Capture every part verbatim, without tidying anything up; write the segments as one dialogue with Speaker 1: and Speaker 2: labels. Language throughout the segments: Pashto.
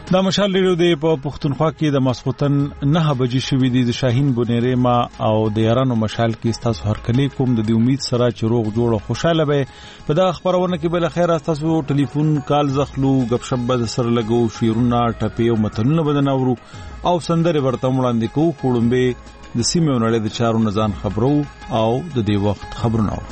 Speaker 1: دا مشال ریډیو دی په پښتونخوا کې د ماسخوتن نه بجې شوې دي د شاهین بونیره ما او د یارانو مشال کې تاسو هر کلی کوم د امید سره چې روغ جوړ او خوشاله به په دا خبرونه کې بل خیر تاسو ټلیفون کال زخلو غب شپ بد سر لګو شیرونه ټپي او متنونه بدناورو او سندره ورته وړاندې کوو کوړمبه د سیمه نړۍ د چارو نزان خبرو او د دې وخت خبرونه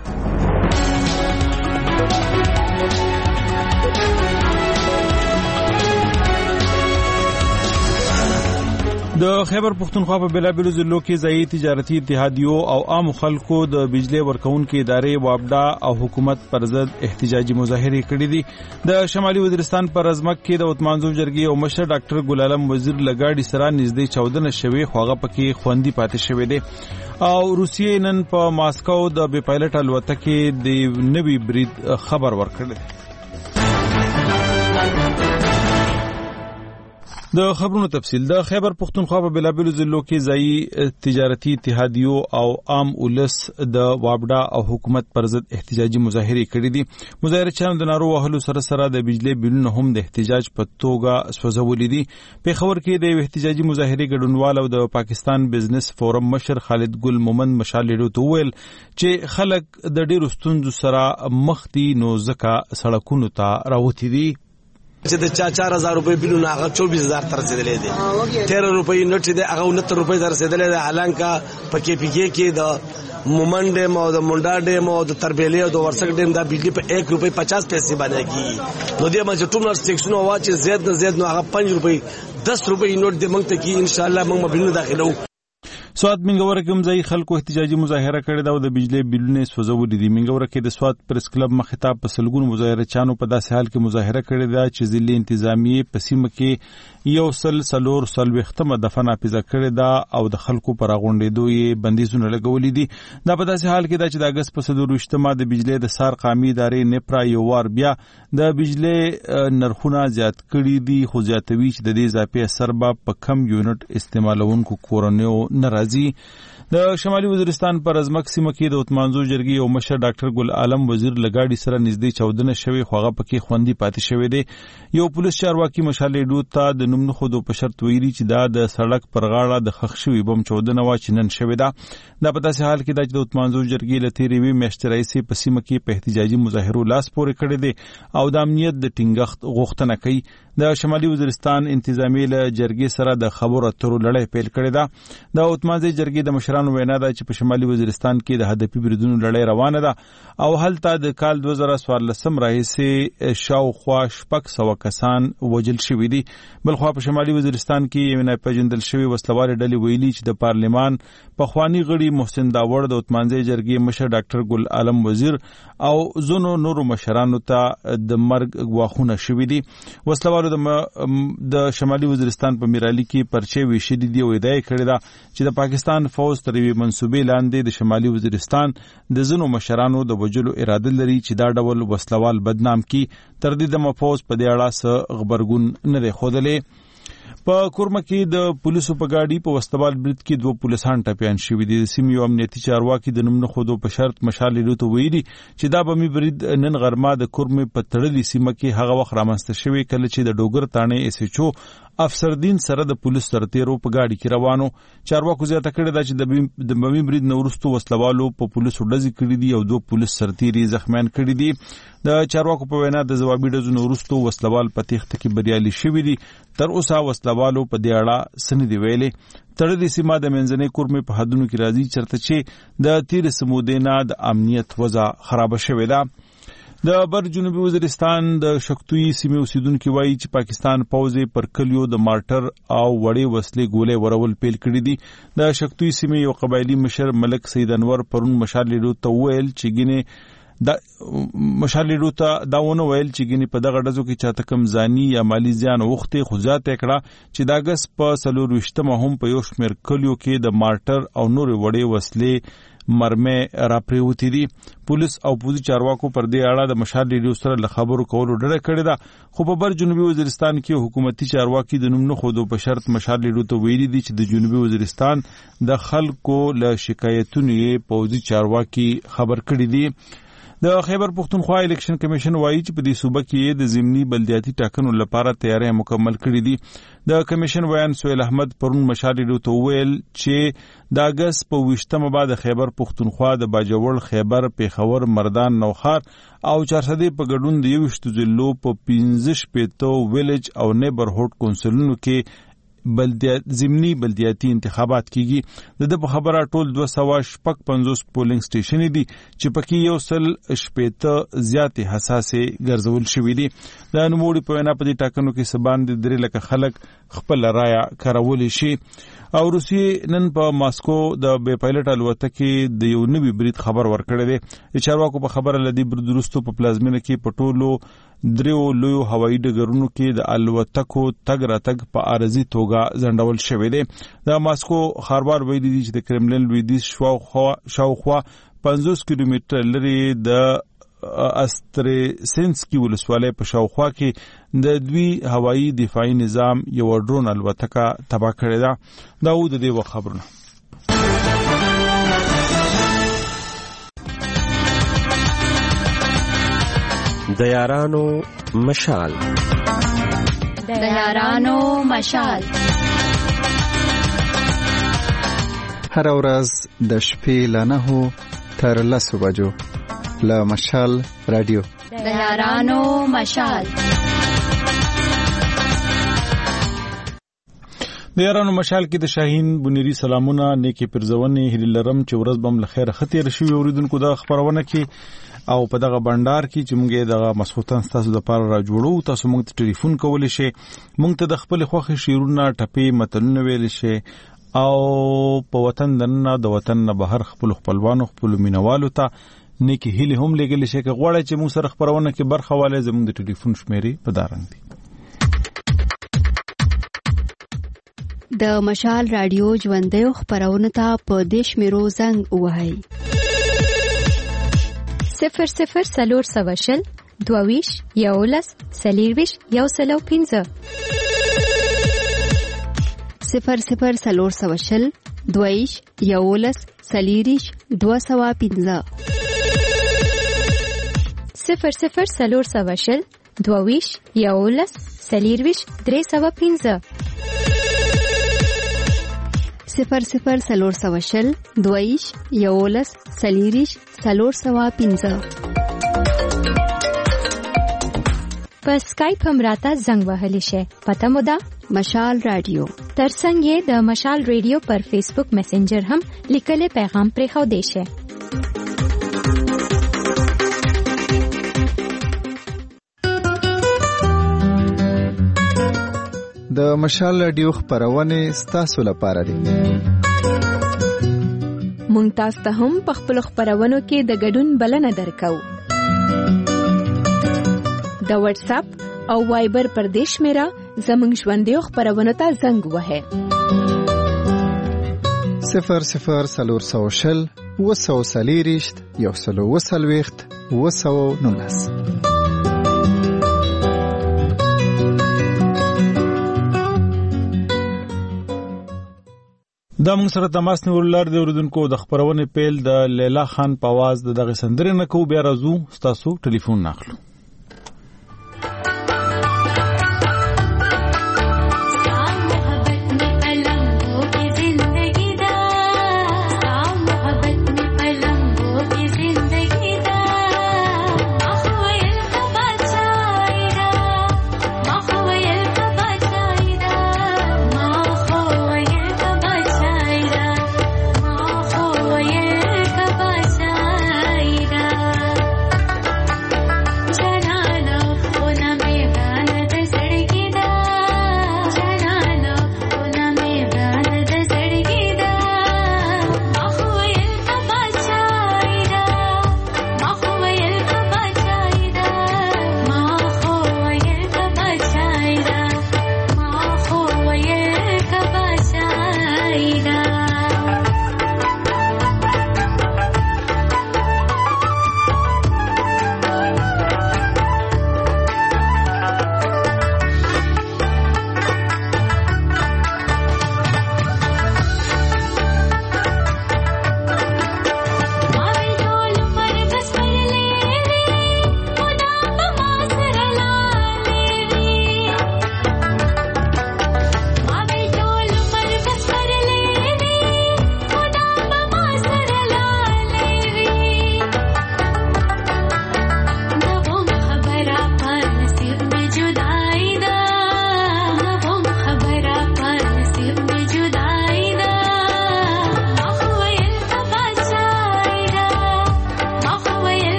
Speaker 1: د خیبر پختونخوا په بلابلو ضلعو کې ځایي تجارتي اتحادیو او عام خلکو د بجلی ورکونکو ادارې وابډا او حکومت پر ضد احتجاجي مظاهره کړې دي د شمالي وزیرستان پر ازمک کې د اتمانزو جرګې او مشر ډاکټر ګل عالم وزیر لګاډي سره نږدې چودنه شوي خوغه پکې خوندي پاتې شوي دي او روسیې نن په ماسکو د بي پایلټ الوتکې د نوي برید خبر ورکړ د خبرونو تفصیل د خیبر پختونخوا په بلابلو ضلعو کې ځایي تجارتي اتحادیو او عام ولس د وابډا او حکومت پر ضد احتجاجي مظاهره کړې دي مظاهرچیانو د نارو وهلو سره سره د بجلی بلونه هم د احتجاج په توګه سوځولې دي په خبر کې د احتجاجي مظاهره ګډونوال او د پاکستان بزنس فورم مشر خالد ګل مومند مشال لیدو ویل چې خلک د ډیرو ستونزو سره مخ دي نو ځکه سړکونو ته راوتی دي
Speaker 2: چې د چار هزار روپے بلونه هغه چوبیس هزار تر رسیدلې دي تیرہ روپے نوټ دي هغه انہتر روپے تر رسیدلې دي حالانکه پکې پکې کې د مومنډ مو د منډا ډیم او د تربیلې او د ورسک ډیم دا بجلی په ایک روپے پچاس پیسې باندې کی نو دې ما چې ټول سټیشن واچ زیات نه زیات نو هغه پنځه روپے دس روپے نوټ دې مونږ ته کی ان شاء الله مونږ بلونه داخلو
Speaker 1: سواد منګور کوم ځای خلکو احتجاجي مظاهره کړې دا د بجلی بلونه سوځولې دي منګور کې د سواد پریس کلب مخاطب په سلګونو مظاهره چانو په داسې حال کې مظاهره کړې ده چې ځلې انتظامیه په سیمه کې یو سل سلور سلوختمه دفن اپیزه کړې ده او د خلکو پر غونډېدو یې بندیزونه لګولې دي دا په داسې حال کې ده چې د اگست په صدور اجتماع د بجلی د سار قامي ادارې نپرا یو وار بیا د بجلی نرخونه زیات کړي دي خو زیاتوي چې د دې اضافي اثر به په کم یونټ استعمالونکو کورونیو ناراضي د شمالي وزیرستان پر ازمک سیمه کې د اتمانزو جرګې او مشر ډاکټر ګل عالم وزیر لګاډي سره نږدې چودنه شوی خوغه پکې خوندي پاتې شوی دی یو پولیس چارواکي مشال لیدو ته د نوم نه خودو په شرط ویلي چې دا د سړک پر غاړه د خښ شوی بم چودنه وا چې نن شوی دا د پتاسه حال کې د اتمانزو جرګې لته ریوي میشترایسي په سیمه کې په احتجاجي مظاهرو لاس پورې کړی دی او د امنیت د ټینګښت غوښتنه کوي د شمالي وزیرستان انتظامی له جرګې سره د خبرو اترو لړۍ پیل کړې ده د اتمانزي جرګې د مشرانو وینا ده چې په شمالي وزیرستان کې د هدفي بریدونو لړۍ روانه ده او هلته د کال دوه زره څوارلسم راهیسې شاوخوا شپږ سوه کسان وژل شوي دي بلخوا په شمالي وزیرستان کې یو نه پیژندل شوی وسلوارې ډلې ویلي چې د پارلمان پخوانی غړي محسن داوړ د اتمانزي جرګې مشر ډاکټر ګل عالم وزیر او زونو نورو مشرانو ته د مرګ غواخونه شوي دي وسلوار د شمالي وزیرستان په میرالي کې پرچې ویشلې دي او ادعا کړې ده چې د پاکستان فوج تر یوې منسوبې لاندې د شمالي وزیرستان د ځینو مشرانو د وژلو اراده لري چې دا ډول وسلوال بدنام کی تر دې د مفوز په دې اړه څه خبرګون نه دی ښودلی په کورمه کې د پولیسو په گاډي په وستوال برید کې دوه پولیسان ټپيان شوي دي سیمې یو امنیتي چارواکي د نوم نه خودو په شرط مشال لیدو ویلي چې دا بمي برید نن غرمه د کورمه په تړلې سیمه کې هغه وخت رامنځته شوی کله چې د ډوګر تانه اس ایچ او افسر دین سره د پولیس سرتیرو په گاډي کې روانو چارواکو زیاته کړی دا چې د بمي برید نورستو وسلوالو په پولیسو ډزې کړې دي او دوه پولیس سرتیري زخمیان کړي دي د چارواکو په وینا د جوابي ډزو نورستو وسلوال په تخته کې بریالي شوي دي تر اوسه وسلوالو په دې اړه سن دی ویلې تړلې سیمه د منځنۍ کورمې په حدونو کې راځي چرته چې د تیر سمودینا د امنیت وضع خراب شوې ده د بر جنوبي وزیرستان د شکتوی سیمې اوسیدونکو وایي چې پاکستان پوځ پر کلیو د مارټر او وړې وسلې ګولې ورول پیل کړې دي د شکتوی سیمې یو قبایلی مشر ملک سید انور پرون مشال لیدو ته ویل چې ګینه د مشال لیدو ته دا ونه ویل چې ګینه په دغه ډزو کې چاته کم ځاني یا مالی زیان وخته خو ځات کړه چې دا غس په سلور وشتمه هم په یو شمیر کلیو کې د مارټر او نور وړې وسلې مرمه را پریوتی دي پولیس او پولیس چارواکو پر دې اړه د مشال لیدو سره له خبرو کولو ډډه کړې ده خو په بر جنوبي وزیرستان کې حکومتي چارواکي د نوم نه خودو په شرط مشال لیدو ته ویلي دي چې د جنوبي وزیرستان د خلکو له شکایتونو یې پولیس چارواکي خبر کړي دي د خیبر پختونخوا الیکشن کمیشن وایي چې په دې صوبه کې د ضمني بلدیاتي ټاکنو لپاره تیاری مکمل کړي دي. د کمیشن ویان سهیل احمد پرون مشال ریډیو ته وویل چې د اګست په ویشتمه بعد خیبر پختونخوا د باجوړ، خیبر، پیښور، مردان، نوخار او چارسدې په ګډون د یوشتو ضلعو په پنځه شپېته ویلج او نیبرهوډ کونسلونو کې بلدیات ضمني بلدیاتي انتخابات کیږي. د د په خبره ټول دوه سوه شپږ پنځوس پولینګ سټیشن دي چې پکې یو سل شپېته زیاتې حساسې ګرځول شوي دي. د نوموړي په وینا په دې ټاکنو کې سبان د درې لکه خلک خپل رایه کارولی شي. او روسیې نن په ماسکو د بې پایلټ الوتکې د یو نوي برید خبر ورکړی دی. د چارواکو په خبره لدی برید وروسته په پلازمینه کې په ټولو دریو لویو هوایي ډګرونو کې د الوتکو تګ راتګ په عارضي توګه ځنډول شوی دی. د ماسکو ښاروال ویلي دي چې د کرملین لویدیځ شاوخوا پنځوس کیلومتره لرې د استرسینسکي ولسوالۍ په شاوخوا کې د دوی هوایي دفاعي نظام یو ډرون الوتکه تباه کړې ده. دا و د دې وخت خبرونه.
Speaker 3: د یارانو مشال
Speaker 4: د یارانو مشال
Speaker 5: هر ورځ د شپې له نهو تر لسو بجو له مشال رادیو
Speaker 4: د یارانو مشال.
Speaker 1: د یارانو مشال کې د شاهین بنيري سلامونه، نیکی پرزونې، هیله لرم چې ورځ بم له خیره ختیر شي. اوریدونکو د خبرونه کې او په دغه بندر کې چې موږ دغه مسخوتن تاسو د پاره را جوړو، تاسو موږ ته ټلیفون کولی شئ، موږ ته د خپل خوښي شیرونه، ټپې، متلونه ویل شئ او په وطن دننه د وطن نه بهر خپل خپلوانو، خپل مینوالو ته نیکی هیله هم لګل شي. که غواړئ چې موږ سره خبرونه کې برخه والے، زموږ د ټلیفون شمیرې په دارنګ دي.
Speaker 6: د مشال رادیو ژوندۍ خبرونه ته په دیش میرو زنګ وهاي
Speaker 7: صفر صفر سلور سواشل دوویش یولس سلیرویش یو سلو پینزه
Speaker 6: صفر صفر سلور سواشل دوویش یولس سلیریش دو سوا پینزه
Speaker 7: صفر صفر سلور سواشل دوویش یولس سلیرویش درې سوا پینزه
Speaker 6: صفر صفر سلور سواشل دویش یولس سلیریش سلور سوا پینزه.
Speaker 7: په سکایپ هم راته زنګ وهلی شي. پته مو ده
Speaker 6: مشال رادیو.
Speaker 7: ترڅنګ یې د مشال رادیو پر فیسبوک میسنجر هم لیکلي پیغام پرې خو دی شي.
Speaker 5: د مشال رادیو خبرونه ستاسو لپاره دي.
Speaker 8: مونږ تاسو ته هم په خپل خبرونو کې د ګډون بلنه درکو. د واتس اپ او وایبر پر دیش میرا زمونږ ژوندۍ خبرونه ته زنګ وهه.
Speaker 5: صفر صفر سلور سوشل وسو سلیریشت یو سلو وسلويخت وسو نونس.
Speaker 1: دا موږ سره تماس نیول لار د اوریدونکو د خبرونه پیل د لیلا خان په आवाज د دغه سندره نه کو بیا راځو تاسو ټلیفون ناخلو.
Speaker 9: Cha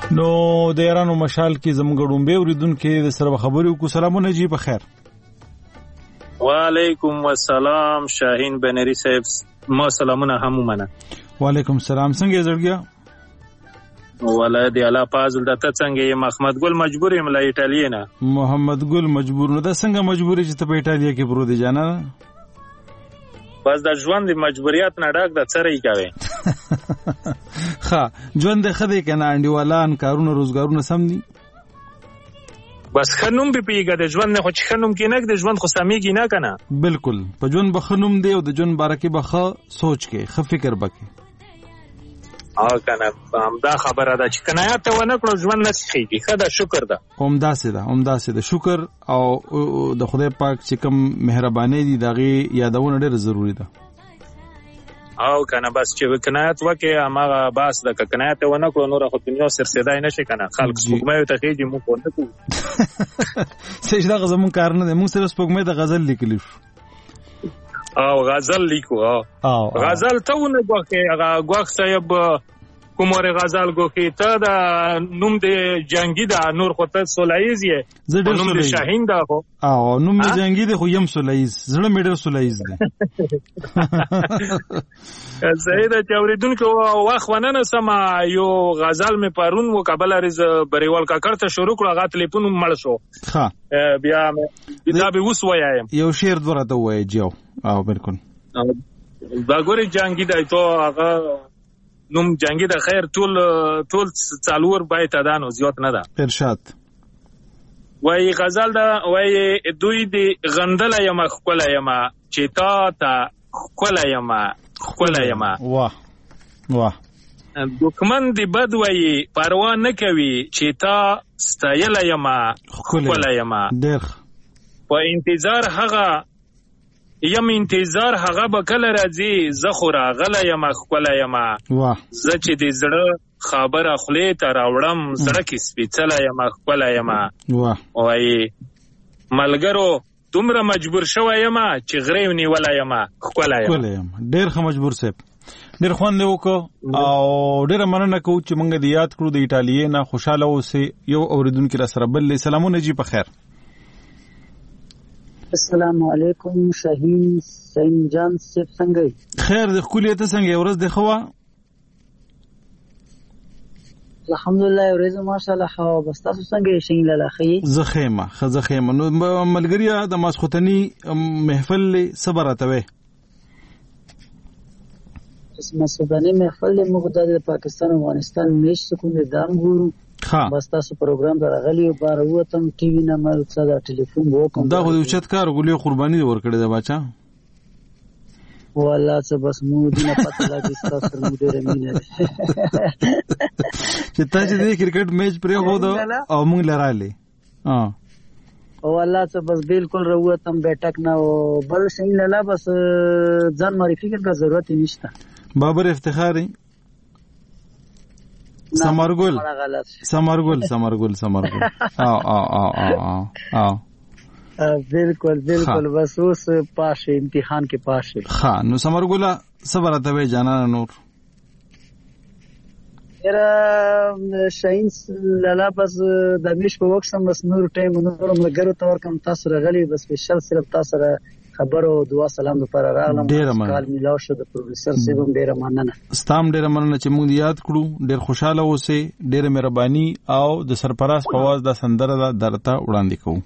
Speaker 1: نو د یارانو مشال کې زموږ ډومبه اوریدونکو د سره خبرو کو سلامونه جی په خیر.
Speaker 9: وعلیکم السلام شاهین بنری صاحب ما سلامونه هم منه.
Speaker 1: وعلیکم السلام څنګه زړګیا؟
Speaker 9: ولادي الله فاضل د ته څنګه محمد ګل مجبور یم لا ایټالیا نه.
Speaker 1: محمد ګل مجبور نو د څنګه مجبور چې ته په ایټالیا کې پرو دی جانا؟
Speaker 9: بس د ژوند مجبوریت نه ډاک د څرې کوي.
Speaker 1: ها ژوند خدای کنه انډیوالان کارونه روزګارونه سم دي.
Speaker 9: بس خنوم به پیګه د ژوند نه خو چې خنوم کې نه د ژوند خو سمېږي نه کنه.
Speaker 1: بالکل په ژوند بخنوم دی او د ژوند بارکه بخه سوچ کې خ فکر بکې.
Speaker 9: ا کنه همدا خبره ده چې کنایات ته ونه کړو ژوند نه شيږي. خدا شکر ده.
Speaker 1: همدا سي ده همدا سي ده شکر او د خدای پاک چې کوم مهرباني دي دغه یادونه ډېر ضروری ده.
Speaker 9: او کنه بس چې کنایت وکي هغه باس د کنایت ونه کړو نور خو دنیا سر سیدای نشي کنه خلک سپوږمۍ ته کېږي مو کوته کو
Speaker 1: سجده غزمون کار نه مو سره سپوږمۍ د غزل لیکلی
Speaker 9: او غزل لیکو او غزل ته ونه غوخه هغه غوخ صاحب کومره غزل غوخه ته د نوم د جنگی د نور خو ته سولایز یې نوم د شاهین دا خو
Speaker 1: او نوم د جنگی د خو یم سولایز زړه میډر سولایز دی.
Speaker 9: زید چوریدونکو واخ وننه سما یو غزل می پرون و قبل ارز بریوال کا کرته شروع کړه غا تلیفون مړ شو.
Speaker 1: ها
Speaker 9: بیا بیا به وس وایم
Speaker 1: یو شعر درته وای جو او بالکل
Speaker 9: دا ګوري جنگی دای ته هغه نوم جنگی د خیر ټول ټول څالور بایت دانو زیات نه ده.
Speaker 1: ارشاد
Speaker 9: وای غزل دا وای دوی دی غندل یم خپل یم چې تا تا خپل یم خپل یم
Speaker 1: واه واه
Speaker 9: دښمن دی بد وای پروا نه کوي چې تا ستایل یم خپل یم
Speaker 1: ډېر
Speaker 9: په انتظار هغه یم انتظار هغه به کله راځي زه خو راغلی یم ښکلی یم زه چې د زړه خبره خولې ته راوړم زړه کې سپېڅلی یم ښکلی یم وایي ملګرو دومره مجبور شوی یم چې غرې ونیولی یم ښکلی یم.
Speaker 1: ډېر ښه مجبور صاحب ډېر خوند یې وکړو او ډېره مننه کوو چې موږ دې یاد کړو د ایټالیې نه خوشحاله اوسئ. یو اورېدونکي را سره بل دی. سلامونه جي په خیر.
Speaker 10: السلام علیکم شاهین سین جان صاحب څنګه
Speaker 1: خیر د خولې ته څنګه ورځ د خوا
Speaker 10: الحمدلله ورځ ماشاءالله خو بس تاسو څنګه شین لاله خې
Speaker 1: زخیمه خزه خیمه نو ملګریا د ماسختنی محفل صبر اتوي
Speaker 10: اسمه سوداني محفل مقداد پاکستان او افغانستان میش سکون دام ګورو بس تاسو پروګرام درغلی بار وته ټي وي نه مل څه دا ټلیفون وکم
Speaker 1: دا خو د چت کار غولې قرباني ورکړې ده بچا
Speaker 10: والله څه بس مو دې نه پته لا چې تاسو سره مو ډېر مینه
Speaker 1: چې تاسو دې کرکټ میچ پرې هو دا او موږ لراله ها
Speaker 10: والله څه بس بالکل روتم بیٹک نه بل شي لاله بس ځان معرفي کړه ضرورت نشته
Speaker 1: بابر افتخاری سمرګل سمرګل سمرګل سمرګل او او او او او
Speaker 10: بالکل بالکل بس اوس پاشه امتحان کې پاشه
Speaker 1: ها نو سمرګل صبر ته وې جانا نور
Speaker 10: را شاین لالا بس د میش په وخت سم بس نور ټیم نور ملګرو تور کم تاسو راغلي بس سپیشل صرف تاسو خبرو دعا سلام لپاره راغلم کال میلاو شو د پروډوسر سیبم ډیره مننه
Speaker 1: ستام ډیره مننه چې موږ یاد کړو ډیر خوشاله اوسئ ډیره مهرباني او د سرپراز په आवाज د سندره درته وړاندې کوم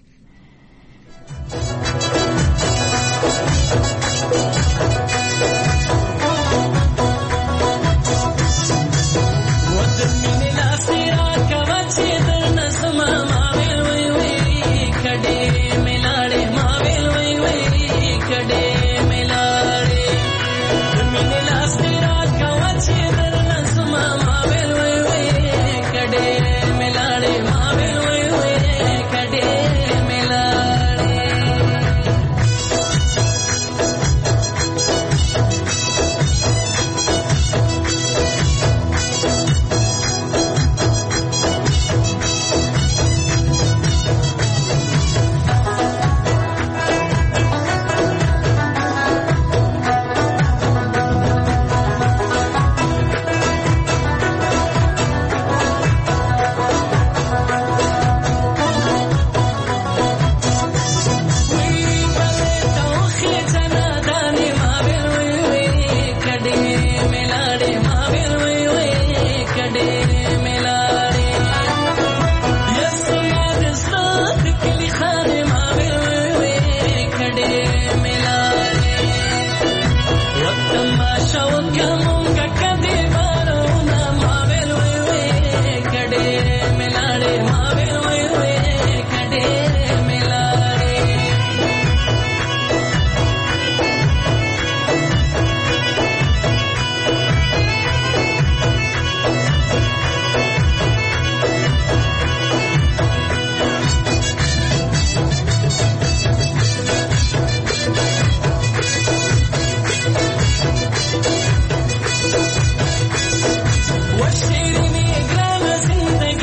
Speaker 11: Kade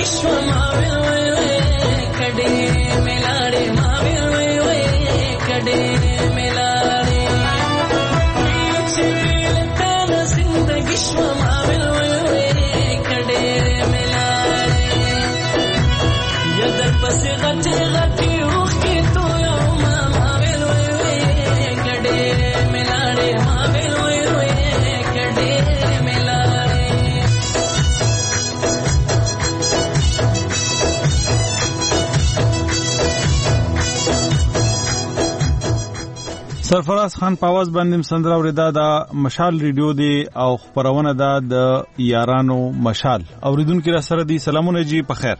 Speaker 1: سرفراز خان په आवाज باندې سندره اوریدا د مشال ریډیو دی او خبرونه ده د یارانو مشال اوریدونکو را سره دی. سلامونه جی په خیر.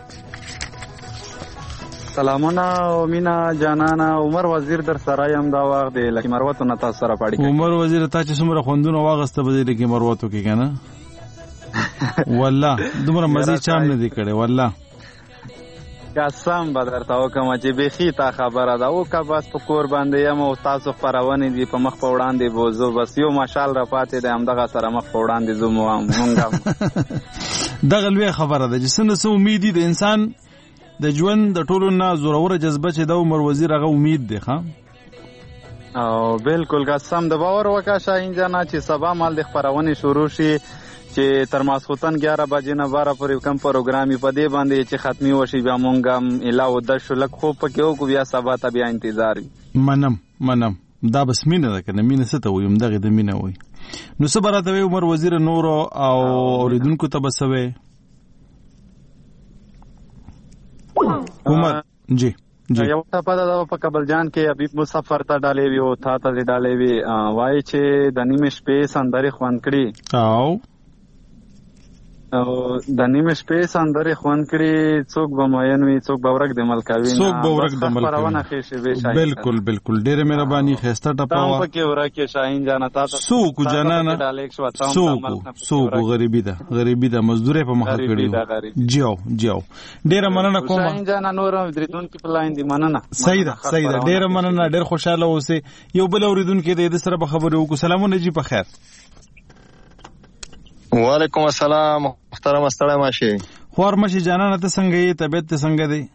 Speaker 11: سلامونه او مینا جانانا. عمر وزیر در سره یم دا وخت دی لکه مروتو نه تاسو سره پاړی.
Speaker 1: عمر وزیر ته چې څومره خوندونه واغسته به لکه مروتو کې کنه والله دومره مزه چام نه دی کړي والله.
Speaker 11: قسم به درته وکم چې بيخي تا خبره ده او که بس په کور باندې یم او تاسو خبرونه دي په مخ په وړاندې بوزو بس یو مشال را پاتې ده همدغه سره مخ په وړاندې زو مونږ دغه لوی خبره ده چې څنګه سو امید دي د انسان د ژوند د ټولو نه زوروره جذبه چې د عمر وزیر هغه امید دی ښا او بالکل قسم د باور وکا شاهین جانا چې سبا مال د خبرونه شروع شي چې تر ماسخوتن ګیاره بجې نه باره پورې کوم پروګرامي په دې باندې چې ختمي وشي بیا مونږ هم اله د شلک خوب پکې وکړو بیا سبا ته بیا انتظار
Speaker 1: منم منم دا بس مینه ده کنه مینه څه ته ویم دغه د مینه وای نو څه براته عمر وزیر نور او اوریدونکو ته بسوي عمر جی جی
Speaker 11: یو ته پته ده په کابل جان کې حبیب مسافر ته ډالې وی او تا ته ډالې وی وای چې د نیمه شپې سندري خوان کړي
Speaker 1: او
Speaker 11: او د نیمه شپې سندري خوان کړي څوک به موین وي څوک به ورک د ملکاوي
Speaker 1: څوک به ورک د ملکاوي بالکل بالکل ډېر مهرباني خسته ټپاوه
Speaker 11: تاسو کې ورکه شاهین جانا تاسو
Speaker 1: څوک جنانا څوک څوک غریبي ده غریبي ده مزدوري په مخه کړی جیو جیو ډېر مننه کوم
Speaker 11: شاهین جانا نور اوریدون کې پلاین دي مننه
Speaker 1: صحیح ده صحیح ده ډېر مننه ډېر خوشاله اوسه یو بل اوریدون کې د سره په خبرو کو سلامونه جی په خیر.
Speaker 12: وعلیکم السلام محترم استړی ماشي
Speaker 1: خور ماشي جانانه ته څنګه یې طبيعت ته څنګه دی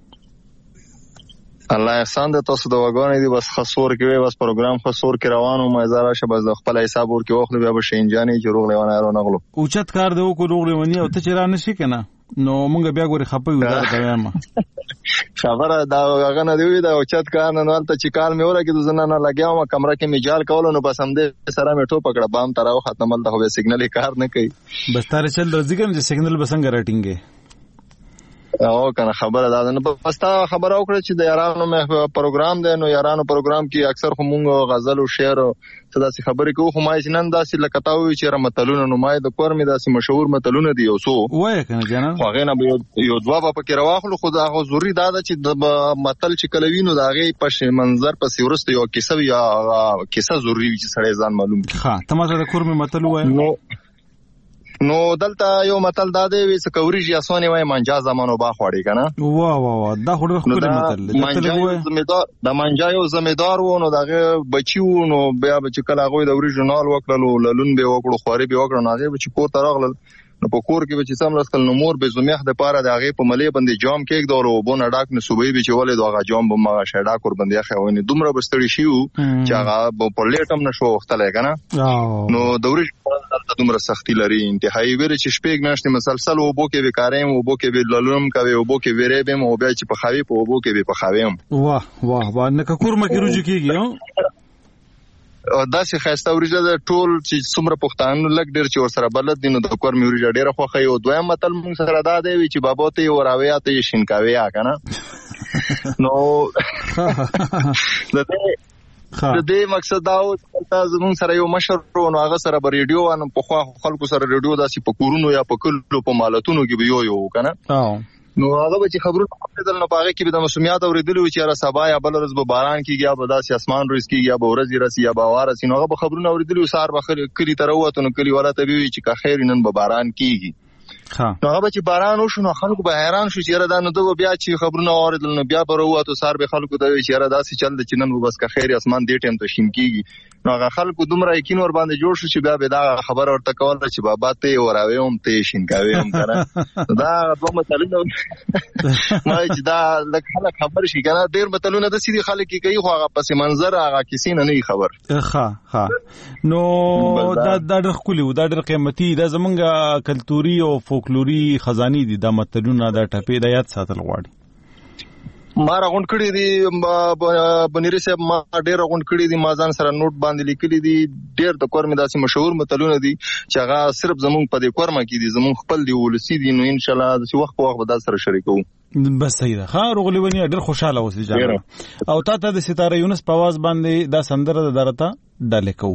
Speaker 12: الله احسان ده تاسو د وګونې دی بس خسور کې وي بس پروګرام خسور کې روانو مې زاره شه بس خپل حساب ور کې وخت بیا به شینجانې چې روغ لیوانه رو نغلو
Speaker 1: او چت کار دی او کو روغ لیونی او ته چیرې نشي کنه نو مونږ بیا ګوري خپې وځه دا ما
Speaker 12: خبره دا هغه نه دی دا او چت کار نه ولته چې کال مې وره کې د زنه نه لګیاو ما کمره کې میجال کول نو بس هم دې سره مې ټو پکړه بام تراو ختمل ته به سیګنل کار نه کوي
Speaker 1: بس تار چل درځي چې سیګنل بسنګ راټینګي
Speaker 12: او کنه خبره دا نه بس تا خبره وکړه چې د یارانو مې پروګرام دی نو یارانو پروګرام کې اکثر خو مونږ غزل او شعر څه داسې خبرې کوو خو ما یې نن داسې لکه تا وایي چې متلونه نو ما د کور مې داسې مشهور متلونه دي یو څو
Speaker 1: وایي کنه جانا
Speaker 12: خو هغه نه یو دوه به پکې راواخلو خو دا هغه ضروري دا ده چې د متل چې کله وینو د هغې په منظر پسې وروسته یو کیسه وي یا کیسه ضروري وي چې سړی ځان معلوم کړي
Speaker 1: ښه ته ماته د کور مې متل ووایه
Speaker 12: نو دلته یو متل دا دی چې کوريږي اسونه وای منجا زمانو با خوړی کنه
Speaker 1: وا وا وا دا خو ډېر خوږ متل دی
Speaker 12: منجا یو زمیدار د منجا یو زمیدار و نو دغه بچیو نو بیا چې کله هغه د اوریجنال وکړلو لالون به وکړو خوري به وکړو نو هغه چې کور ته راغلل نو په کور کې چې سم رسکل نو مور به زمیخ د پاره د هغه په ملي باندې جام کېک دورو بونه ډاک نه صوبې به چې ولې دغه جام به ما شډا کور باندې خوونه دومره بستړی شیو چې هغه په لیټم نشو وختل کنه نو د اوریجنال دومره سختی لري انتهایی ویل چې شپږ ناشته مسلسل وبو کې وکاریم وبو کې ویللم کوي وبو کې ویری به مو بیا چې په خوي په وبو کې به په خویم
Speaker 1: واه واه باندې کور مکه روج کېږي
Speaker 12: او داسې خاسته ورجه د ټول چې څومره پښتانه لګ ډیر چې ور سره بلد دي نو د کور مې ورجه ډیره خوخه یو دویم متل مونږ سره دا دی چې بابا ته وراویا ته شینکاوي کنه نو د د دې مقصد دا و چې زموږ سره یو مشر نو هغه سره به ریډیو ان په خوا خلکو سره ریډیو داسې په کورونو یا په کلو په مالتونو کې به یو یو کنه نو هغه به چې خبرونه بدل نه پاغه کې به د مسومیات اوریدلو چې را سبا یا بل ورځ به باران کیږي یا به داسې اسمان روز کیږي یا به ورځ راسي یا به واره سي نو هغه به خبرونه اوریدلو سار به کلی تر وته نو کلی ولا ته وی چې که خیر نن به باران کیږي نو هغه چې باران وشو نو خلکو به حیران شو چې یاره دا نو دغه بیا چې خبرونه واورېدل نو بیا به راووتو سهار به خلکو ته وایي چې یاره داسې چل دی چې نن به بس که خیر اسمان دې ټایم ته شین کېږي. نو هغه خلکو دومره یقین ورباندې جوړ شو چې بیا به دا خبره ورته کوله چې بابا ته یې وراوې هم ته یې شین کوې هم که نه. دا دوه متلونه ما چې دا لږ خلک خبر شي که نه. ډېر متلونه داسې دي خلک یې کوي خو هغه پس منظر هغه کیسې نه نه وي خبر.
Speaker 1: ښه ښه نو دا دا ډېر ښکلي وو، دا ډېر قیمتي، دا زمونږ کلتوري او فولکلوري خزانې دي. دا متلونه دا ټپې دا یاد ساتل غواړي.
Speaker 12: ما راغونډ کړي دي بنيري صاحب، ما ډېر راغونډ کړي دي، ما ځان سره نوٹ باندې لیکلي دي. ډېر د کور مې داسې مشهور متلونه دي چې هغه صرف زمونږ په دې کورمه کې دي، زمونږ خپل دي ولسي دي. نو ان شاء الله چې وخت په وخت به دا سره شریکو.
Speaker 1: بس صحیح ده. ها روغلی ونی ډېر خوشاله اوسې جان. او تا ته د ستاره یونس په आवाज باندې دا سندره درته ډالې کوو.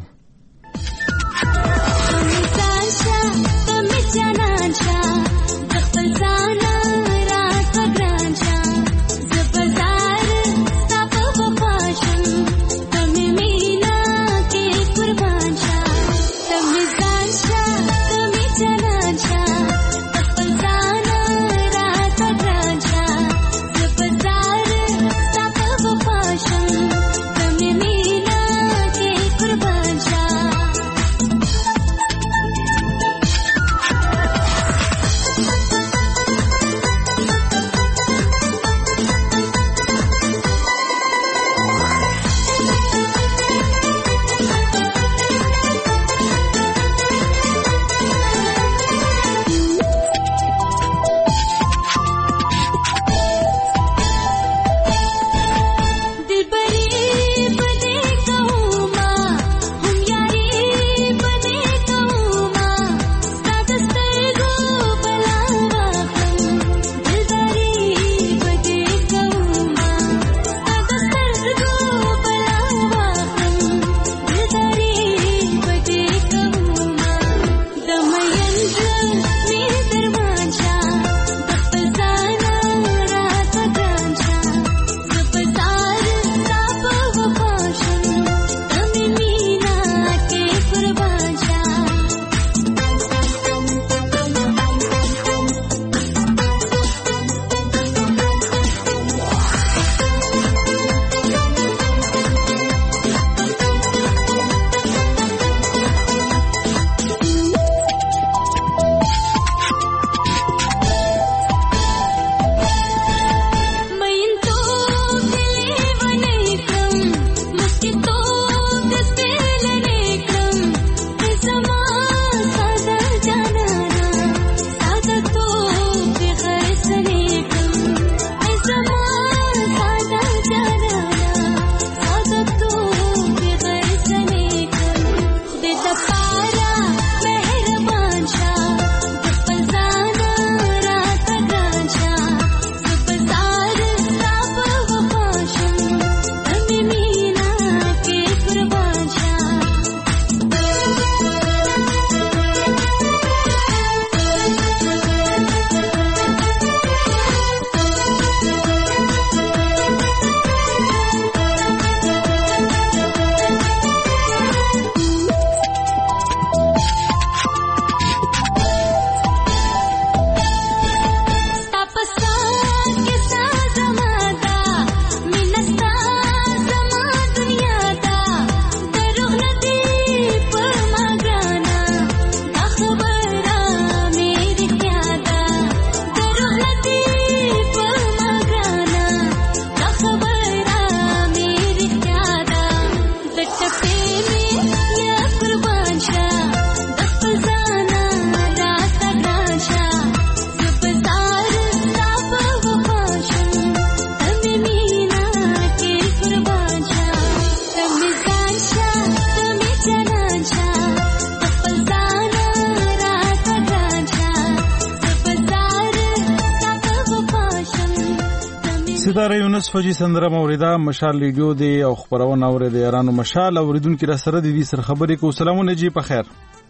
Speaker 1: ستاره یونس فوجي سندره موریدا مشال ریډیو دی او خبرونه اوریدي یارانو مشال اوریدونکو را سره د دې سره خبرې کو. سلامونه جی په خیر.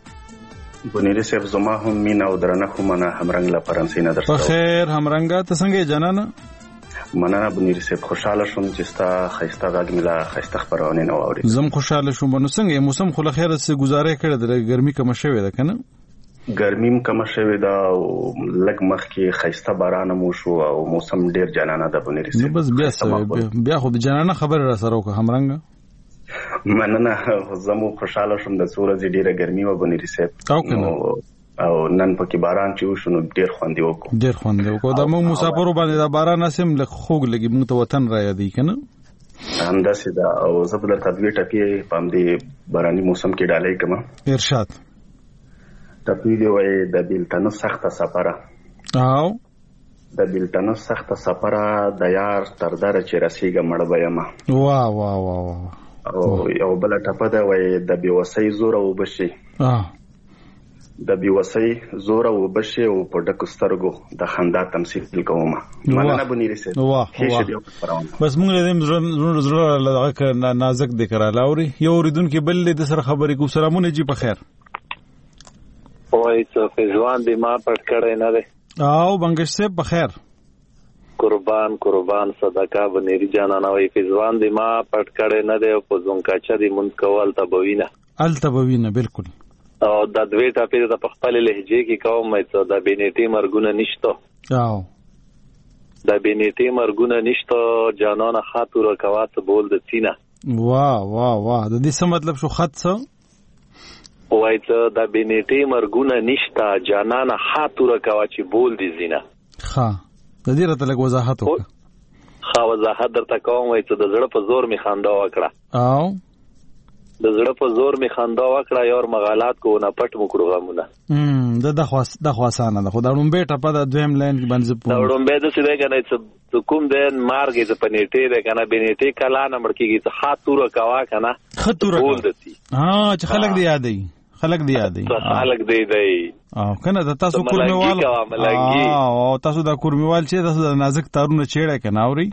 Speaker 13: بنيري صاحب زما هم مینا او درنه خو منه همرنګ لا فرانسې نه درته.
Speaker 1: په خیر همرنګا ته څنګه جنانه؟
Speaker 13: مننه بنيري صاحب، خوشاله شوم چې ستا خيسته غږ ملا خيسته خبرونه نه اوري.
Speaker 1: زم خوشاله شوم. نو څنګه موسم خو له خیره سره گزارې کړې ده، ګرمي کم شوې ده کنه؟
Speaker 13: ګرمیم کم شوې ده او لږ مخکې ښایسته باران مو شو او موسم ډېر جانانه ده بنیر صاحب.
Speaker 1: بس بیا بیا خو د جانانه خبره را سره وکړه همرنګه.
Speaker 13: مننه، زه مو خوشحاله شوم د څو ورځې ډېره ګرمي وه بنیر صاحب او نن پکې باران چې وشو نو ډېر خوند یې وکړو.
Speaker 1: ډېر خوند یې وکړو. دا موږ مسافرو باندې دا باران هسې هم لږ خوږ لګي، موږ ته وطن را یادوي که نه؟
Speaker 13: همداسې ده. او زه به درته دوې ټپې په همدې باراني موسم کې ډالۍ کړم.
Speaker 1: ارشاد.
Speaker 13: ټپې دې وایي د بیلتانه سخته سفره،
Speaker 1: او
Speaker 13: د بیلتانه سخته سفره د یار تر دره چې رسېږه مړه به یمه.
Speaker 1: واه واه واه واه.
Speaker 13: او یو بله ټپه ده وایي د بېوسۍ زوره اوبه شي، د بېوسۍ زوره اوبه شي او په ډکو سترګو د خندا تمثیل کومه. مننه بنیري صاحب.
Speaker 1: بس موږ له دې زړه دغه نازک دی که رالاوري. یو اورېدونکي بل دی د سره خبرې کوو. سلامونه جي په خیر.
Speaker 14: وای څه فیضوان دی ما پټ کړی نه دی.
Speaker 1: او بنګش صاحب په خیر.
Speaker 14: قربان قربان صدقه بنيري جانانه وای فیضوان دی ما پټ کړی نه دی او په زونکاچه دی مونږ کول تبوینه
Speaker 1: التبوینه بالکل.
Speaker 14: او د دوی ټاپې د خپل لهجه کې کوم مې د بنيتي مرګونه نشته.
Speaker 1: او
Speaker 14: د بنيتي مرګونه نشته جانانه خاطر کواته بول د سینه.
Speaker 1: واه واه واه. د دې څه مطلب شو خط څه؟
Speaker 14: وای ته د بنيتي مرګونه نشته جانانه خاطر کوا چې بول دي زینه.
Speaker 1: ها د دې راته لږ وضاحت وکړه.
Speaker 14: ها وضاحت درته کوم. وای ته د زړه په زور می خندا وکړه.
Speaker 1: او
Speaker 14: د زړه په زور می خندا وکړه یار مغالات کو نه پټ مکړو غمونه.
Speaker 1: ام د د خواس د خواسانه د خدای ډومبه ټپه د دویم لاین کې باندې پوه.
Speaker 14: د ډومبه د څه دی کنه چې کوم د مارګې د پنيټي ده کنه بنيټي کلا نه مړ کیږي ته خاطر کوا کنه
Speaker 1: خاطر بول دتی. ها چې خلک دی یادای خلک دی یادای
Speaker 14: خلک دی دی.
Speaker 1: او کنه د تاسو کورمیوال او تاسو د کورمیوال چې تاسو د نازک تارونه چیړه کنه اوري.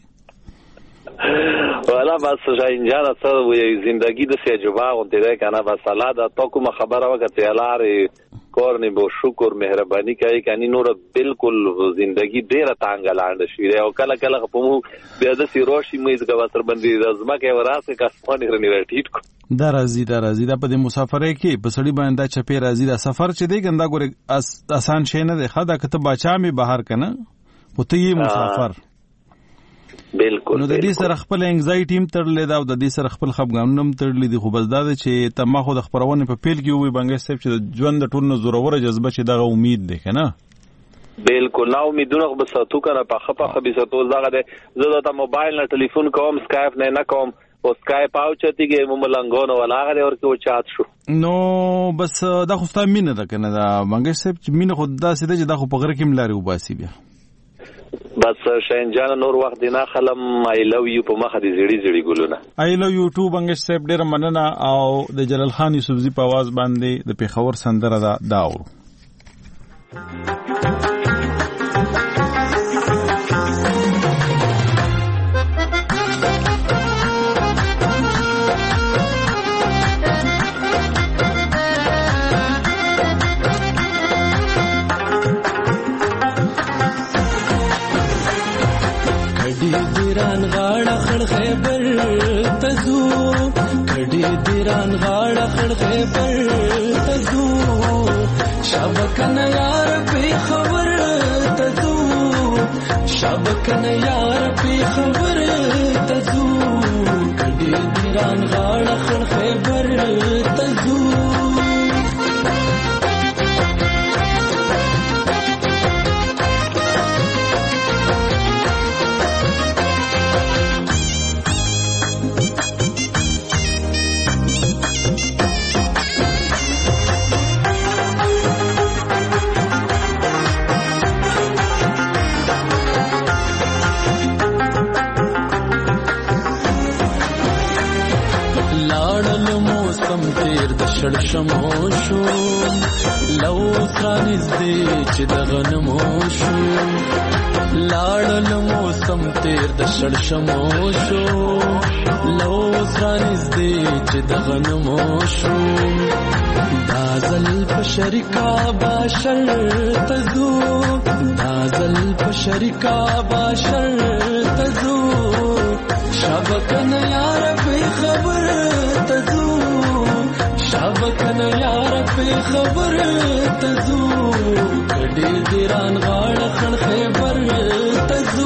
Speaker 14: والا بس شاین جان سره وې زندگی د سجبا غونډه ده کنه بس الله دا تو کوم خبره وکړه یالار کورنی بو شکر مهرباني کوي کني نور بالکل زندگی ډیره تانګ لاند شي او کله کله په مو بیا د سیروشي مې زګه وتر باندې رزما کې وراسه کاسپونی غنی راټیټ کو
Speaker 1: دا راځي دا راځي دا په مسافرۍ کې په سړی باندې چپی راځي دا سفر چې دی ګندا ګوره آسان شي نه دی خدا کته بچا می بهر کنه خو ته یې مسافر
Speaker 14: بالکل.
Speaker 1: نو د دې سره خپل انګزایټي هم تړلې ده او د دې سره خپل خپګانونه هم تړلې دي. خو بس دا ده چې ته ما خو د خبرونه په پیل کې وې بنګ صاحب چې د ژوند د ټولو زوروره جذبه چې دغه امید ده کنه.
Speaker 14: بالکل. نو امیدونه به ساتو کنه په خپه خبي ساتو دغه ده. زه د موبایل نه ټلیفون کوم اسکایپ نه نه کوم او اسکایپ او چتی کې مو ملنګونو ولاغه اور کې و چات شو.
Speaker 1: نو بس دا خو ستاسو مینه ده کنه دا بنګ صاحب چې مینه خو دا سیده چې دا خو په غره کې ملاري وباسي بیا.
Speaker 14: بس شاین جان نور وخت دینا خلم آی لو یو په مخه دي زړی زړی ګلونه.
Speaker 1: آی لو یو ټو بنګ صاحب ډیر مننه او د جلال خان یوسفزی په आवाज باندې د پیښور سندره دا داورو.
Speaker 15: دیران غاړه خړ خیبر تزو کډي دیران غاړه خړ خیبر تزو شبکن یار په خبر تزو شبکن یار په خبر تزو کډي دیران غاړه خړ خیبر تزو شړشمو شو لو خانز دې چې د غنمو شو لاړل موسم تیر د شړشمو شو لو خانز دې چې د غنمو شو دازل په شریکا باشر تزو دازل په شریکا باشر تزو شبکن یار په خبر تزو شبکن یار په خبر تزو کډې ګران غاړه خړ خیبر تزو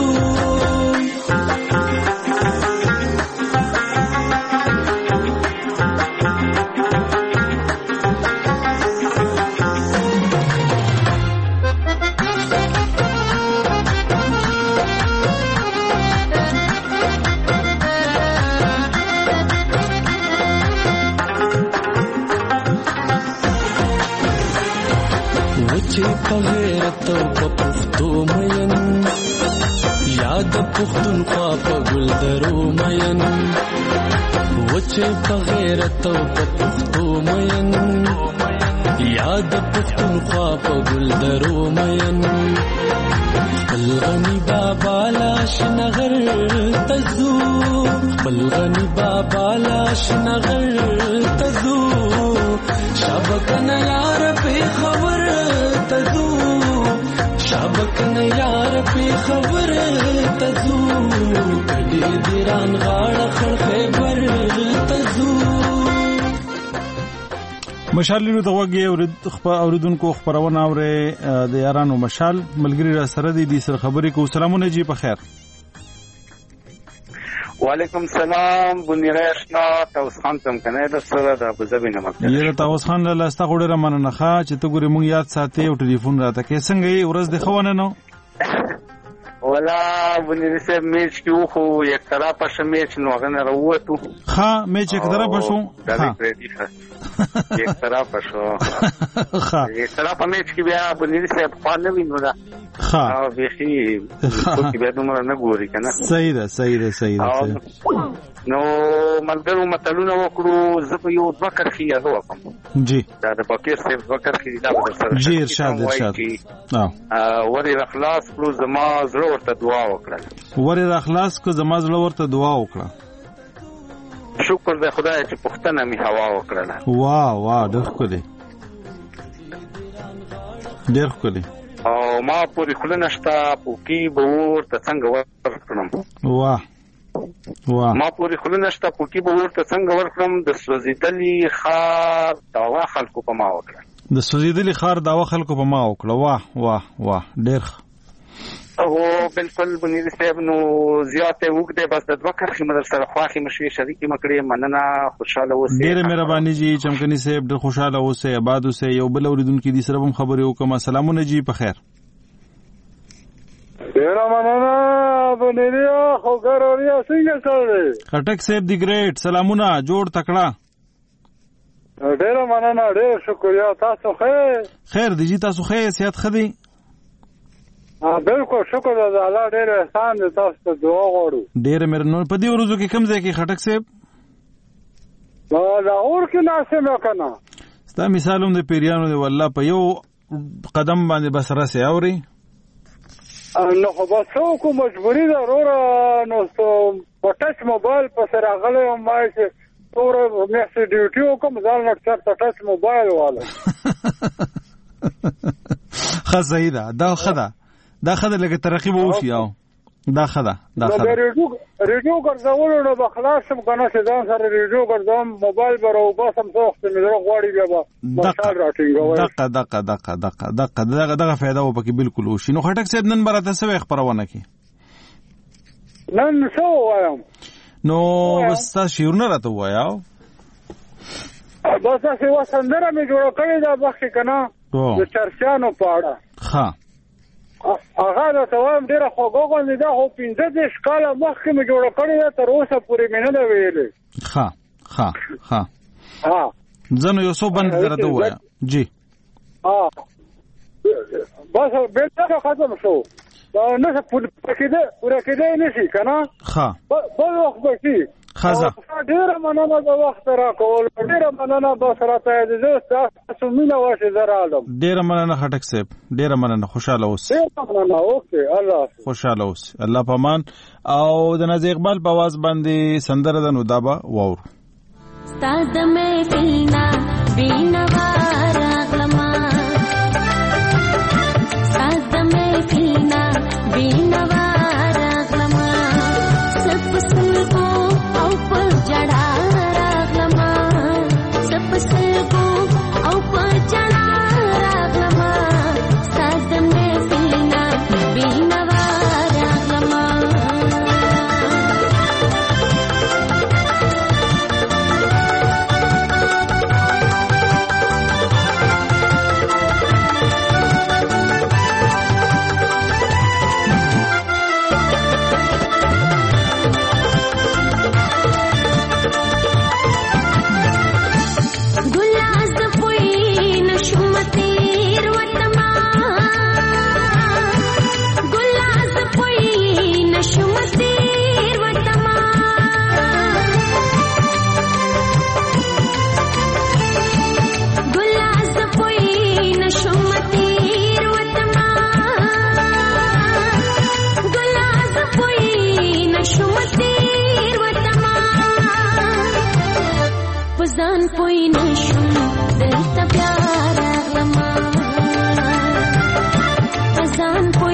Speaker 15: غیرت او پښتو مین یاد پښتونخوا په ګلدرو مین وچه په غیرت او پښتو مین یاد پښتونخوا په ګلدرو مین بلغنی بابا لاش نغر تزو بلغنی بابا لاش نغر تزو شبکن یار په خبر تزو شبکن یار په خبر تزو کډې دیران غاړه خړ خیبر تزو
Speaker 1: مشال لرو د وګي اوریدونکو خبرونه اوري د یارانو مشال ملګری را سره دي سره خبرې کو سلامونه جی په خیر
Speaker 16: وعلیکم السلام بنیرشنا تاسو خان تم کنه د سره د ابوظبی نه مکه
Speaker 1: یره تاسو خان له لاسته غوړه مننه ښه چې ته ګورې مونږ یاد ساتي او ټلیفون راته کې څنګه یې ورځ د خوونه نو
Speaker 16: ولا بنیرسه میچ کې خو یک طرفه شمیچ نو غنه وروته
Speaker 1: ښه میچ یک طرفه شو
Speaker 16: ها یک طرفه شو ښه یک طرفه میچ کې بیا بنیرسه په نه وینو دا
Speaker 1: ښه
Speaker 16: او بيخي کوم به نمبر نه ګوري کنه
Speaker 1: صحیح ده صحیح ده صحیح ده
Speaker 16: نو ملګرو متلونه وکړو زه په یو ذکر کې یو کوم
Speaker 1: جی
Speaker 16: دا د فقیر صاحب ذکر کې دا د سره
Speaker 1: جی ارشاد ارشاد
Speaker 16: اه ورې اخلاص کړو زما زړه ورته دعا وکړه
Speaker 1: ورې اخلاص کو زما زړه ورته دعا وکړه
Speaker 16: شکر دې خدای چې پښتنه می هوا وکړه
Speaker 1: واه واه ډېر ښکلی ډېر ښکلی
Speaker 16: او ما پوری خلنشتا پوکی بور ته څنګه ورکړم
Speaker 1: واه واه
Speaker 16: ما پوری خلنشتا پوکی بور ته څنګه ورکړم د سوزیدلی خار داوا خلکو په ما وکړه
Speaker 1: د سوزیدلی خار داوا خلکو په ما وکړه واه واه واه ډېر
Speaker 16: او بالکل بنیر صاحب نو زیاته وګده بس د وکړ چې مدر سره خواخي مشوي شریکي مکړې مننه خوشاله اوسئ
Speaker 1: ډېر مهرباني جی چمکني صاحب ډېر خوشاله اوسئ آباد اوسئ یو بل اوریدونکو دي سره هم خبرې وکم سلامونه جی په خیر
Speaker 17: ډېر مننه بنیریا خو ګروریا څنګه چلې
Speaker 1: خټک صاحب دی ګریټ سلامونه جوړ تکړه
Speaker 17: ډېر مننه ډېر شکریا تاسو خیر
Speaker 1: خیر دی جی تاسو خیر صحت خدي
Speaker 17: ا بالکل شکر ده الله ډېر احسان دې تاسو ته دعا غواړو
Speaker 1: ډېر مهرباني په دې ورځو کې کم ځای کې خټک صاحب
Speaker 17: دا اور کې ناسه مې کنه
Speaker 1: ستا مثالوم د پیریانو دی والله په یو قدم باندې بس راسه اوري
Speaker 17: نو خو بس کو مجبوری ضروره نو په ټچ موبایل په سره غلې ما چې تور مې سي ډیوټي کوم ځل نه ټچ موبایل واله
Speaker 1: خصه ده دا خدا دا خدا لکه ترقیب وشي او دا خدا دا خدا
Speaker 17: ریډیو ریډیو ګرځول نو بخلاصم کنه چې ځان سره ریډیو ګرځم موبایل برو باسم څو وخت مې درو غواړي بیا مشال راټینګوي
Speaker 1: دغه دغه دغه دغه دغه دغه دغه فائدہ و پکې بالکل وشي نو خټک صاحب نن براته سوي خبرونه کی
Speaker 17: نن څه وایم
Speaker 1: نو وستا شیرونه راته وایاو
Speaker 17: بس څه وسندره مې جوړ کړی دا وخت کنه د چرچانو پاړه
Speaker 1: ها
Speaker 17: هغه دا توام ډیره خوګوغه نه دا خو پنځه دېرش کاله مخکې مې جوړ کړی دا تر اوسه پورې مې نه دی ویلې
Speaker 1: ها ها ها
Speaker 17: ها
Speaker 1: ځنه یو څو باندې درته وایا جی
Speaker 17: ها بس به دا ختم شو دا نه څه پوره کېده پوره کېده نه شي کنه
Speaker 1: ها
Speaker 17: په وخت به
Speaker 1: خزه
Speaker 17: ډیره مننه د وخت را کول ډیره مننه به سره ته دې تاسو مینه واشه زرا عالم
Speaker 1: ډیره مننه خټک صاحب ډیره مننه خوشاله اوس
Speaker 17: ډیره مننه اوکے الله
Speaker 1: خوشاله اوس الله پامان او د نازي اقبال په आवाज باندې سندره د نودابا وور
Speaker 18: استاد مې فینا بینوار اغلما استاد مې فینا بینوار اغلما سب سلګو او په جړا راغلما سب سلګو او په جړا راغلما استاد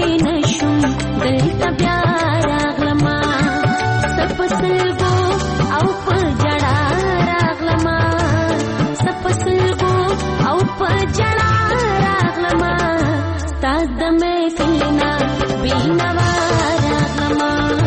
Speaker 18: نشم دلته بیا راغلما سپسلګو او په جړا راغلما سپسلګو او په جړا راغلما ستاد مې کلینا بینوا راغلما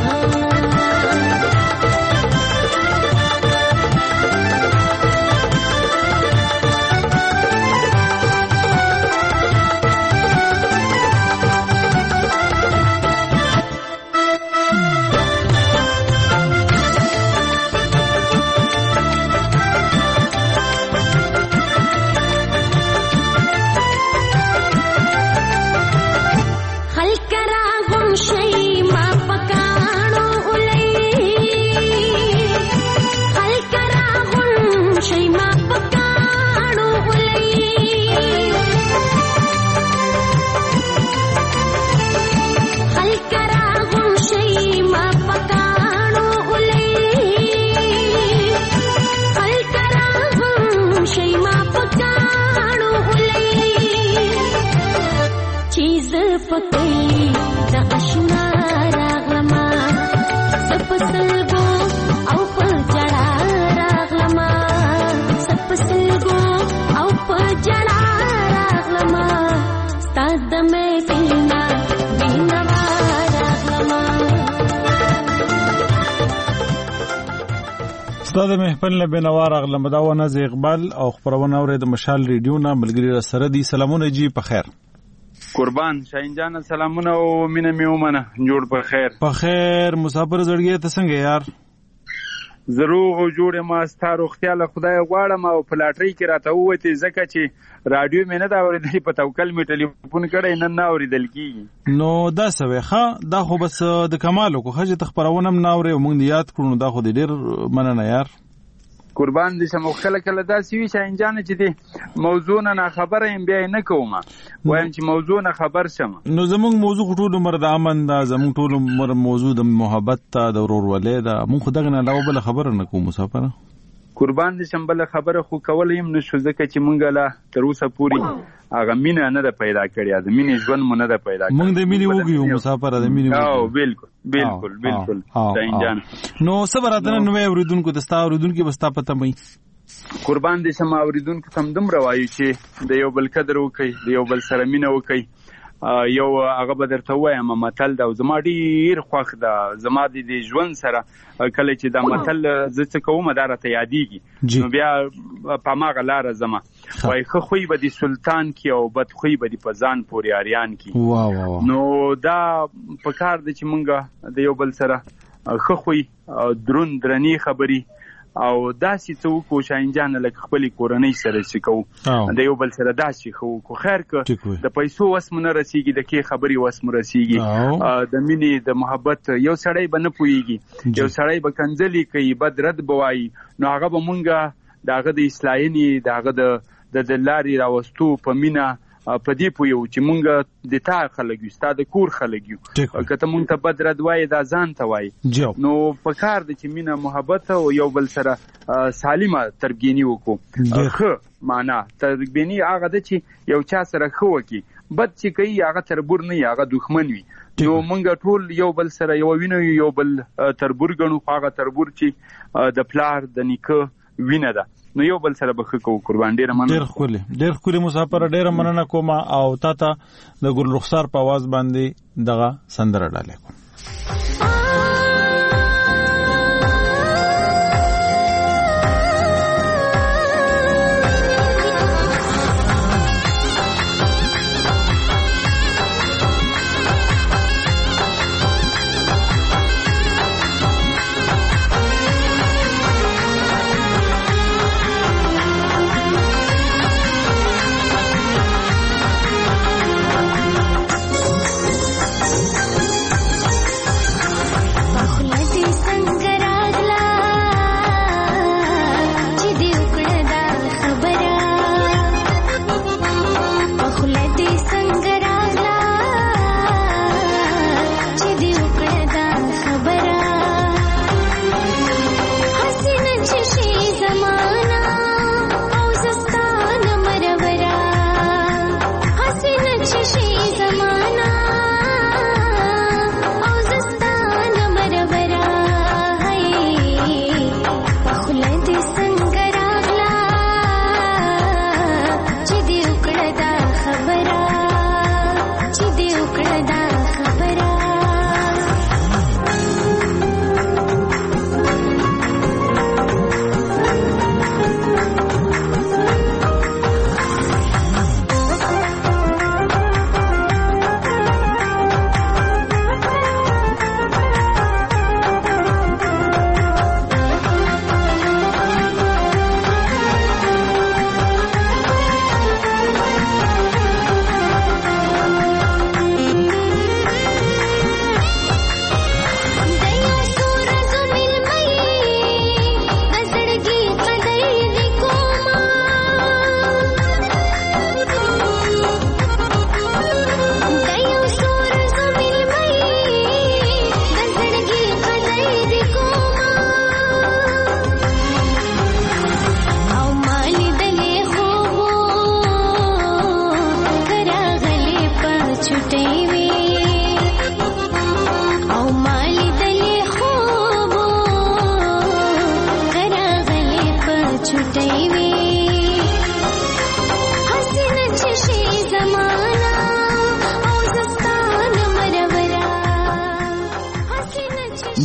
Speaker 1: استاد محفل نه بنوار اغلم داونه ز اقبال او خبرونه اورید مشال ریډیو نه ملګری را سره دي. سلامونه جی په خیر.
Speaker 19: قربان شاهین جان سلامونه او مینه میومنه جوړ په خیر.
Speaker 1: په خیر مسافر زړګي ته څنګه یار؟
Speaker 19: زروغ او جوړه ما ستاره خیال خدای غواړم او په لاټري کې راته وته ځکه چې رادیو مې نه دا اوریدل په توکل می ټلیفون کړی نن نه اوریدل کیږي.
Speaker 1: نو دا سوي ښه دا خو بس د کمالو کو خجه تخبرونه نه اوري او موږ یاد کړو دا خو ډیر مننه یار.
Speaker 19: قربان دې سم خلک کله دا سوي شاهین جان چې دې موضوع نه خبره ام بیا نه کوم وایم چې موضوع نه خبر شم.
Speaker 1: نو زموږ موضوع ټول عمر د امن دا زموږ ټول عمر موضوع د محبت ته د ورورولۍ دا موږ دغه نه علاوه بل خبره نه کوو مسافر.
Speaker 19: قربان دې سم بل خبره خو کول یم نشو ځکه چې مونږ لا تر اوسه پوری هغه مینه نه ده پیدا کړې د مینې ژوند مونږ نه ده پیدا کړې.
Speaker 1: مونږ د مینې وګیو مسافر د مینې
Speaker 19: وګیو. او بالکل بالکل بالکل شاهین جان.
Speaker 1: نو صبراتنه نو اوریدونکو د ستا اوریدونکو بستا پته مې
Speaker 19: قربان دې سم اوریدونکو تم دم روایي چې د یو بل قدر وکي د یو بل سره مینه وکي. یو هغه به درته وایم متل دا زما ډیر خوښ ده زما د ژوند سره کله چې دا متل زه څه کوم دا راته یادېږي نو بیا په هماغه لاره ځمه وایي ښه خوی به د سلطان کې او بد خوی به د په ځان پورې اریان کې. نو دا په کار ده چې مونږ د یو بل سره ښه خوی دروند درنې خبرې او داسې څه وکړو شاهین جان لکه خپلې کورنۍ سره چې کوو د یو بل سره داسې ښه وکړو. خیر که د پیسو وس مو نه رسېږي د کې خبرې وس مو رسېږي د مینې د محبت یو سړی به نه پوهېږي یو سړی به کنځلې کوي بد رد به وایي نو هغه به مونږ د هغه د اصلاحینې د هغه د د لارې راوستو په مینه په دې پویو چې مونږ د تا خلک یو ستا د کور خلک یو که ته مونږ ته بد رد وایي دا ځان ته وایي نو په کار ده چې مینه محبت او یو بل سره سالمه تربییني وکړو. ښه معنا تربییني هغه ده چې یو چا سره ښه وکړي بد چې کوي هغه تربور نه وي هغه دښمن وي. نو مونږ ټول یو بل سره یو وینو یو بل تربور ګڼو خو هغه تربور چې د پلار د نیکه وینه ده نو یو بل سره بخښه کوو. قربان ډیره مننه.
Speaker 1: ډیر ښکلی ډیر ښکلی مسافر ډیره مننه کوم او تا ته د ګل رخسار په आवाज باندې دغه سندره ډالې کوم.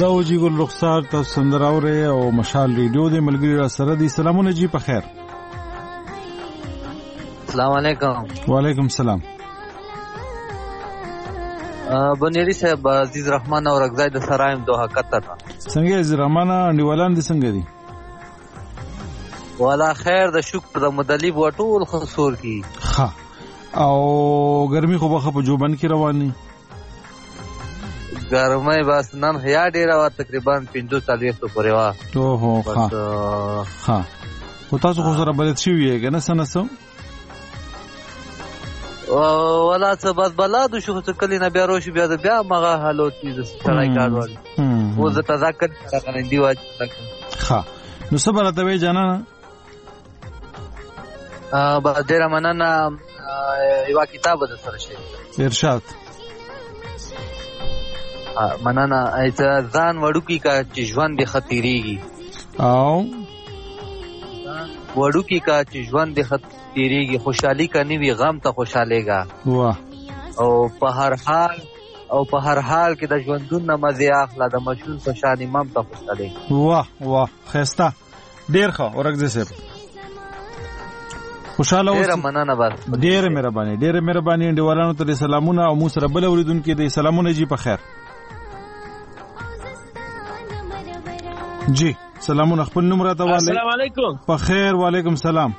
Speaker 1: زه جی ګل رخسار تاسو سندره اورئ او مشال ریډیو د ملګری را سره دي. سلامونه جی، په خیر.
Speaker 20: السلام علیکم.
Speaker 1: وعلیکم السلام.
Speaker 20: بنيري صاحب، عزیز رحمان او رغزای د سرایم دوه قطر.
Speaker 1: څنګه عزیز رحمان نیولان دي څنګه دي؟
Speaker 20: والا خیر د شکر د مدلیب وټول خسور کی.
Speaker 1: ها او ګرمي خو بخه په جوبن کې رواني.
Speaker 20: ګرمي بس نن هيا ډیره وا تقریبا پنځه چالیس پورې وا.
Speaker 1: او هو ها ها خو تاسو خو سره بلد شوی یې کنه سنسو؟
Speaker 20: ولا څه بس بلادو شو څه کلی نه بیا روش بیا بیا مغه حالو چیز سړای کاروال او زه تذکر څنګه دی واچ.
Speaker 1: ها نو صبر ته وی جانا
Speaker 20: ا با ډیر مننه. یو کتاب د سره شي
Speaker 1: ارشاد
Speaker 20: مننه. ایته ځان وړو کی کا چې ژوند د خطرېږي
Speaker 1: او
Speaker 20: وړو کی کا چې ژوند د خطرېږي. خوشحالي کني وی غم ته خوشالېګا.
Speaker 1: واه
Speaker 20: او په هر حال او په هر حال کې د ژوندون نه مزه اخلا د مشهور په شان امام ته خوشالېګا.
Speaker 1: واه واه خسته ډیر ښه ورګزه سپ خوشاله اوسئ.
Speaker 20: ډیر مننه بس.
Speaker 1: ډیر مهرباني ډیر مهرباني انډیوالانو ته سلامونه او مو سره بل اوریدونکو ته سلامونه جی په خیر. جی سلامونه خپل نوم راته والي.
Speaker 21: السلام علیکم.
Speaker 1: په خیر. وعلیکم سلام.